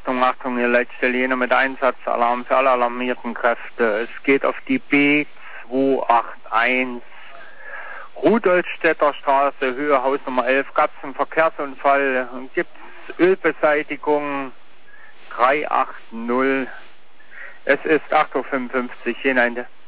Achtung, Achtung, ihr Leitstelle Jena mit Einsatzalarm für alle alarmierten Kräfte. Es geht auf die B281 Rudolfstädter Straße, Höhe Hausnummer 11, gab es einen Verkehrsunfall, gibt es Ölbeseitigung 380. Es ist 8:55 Uhr, Jena Ende.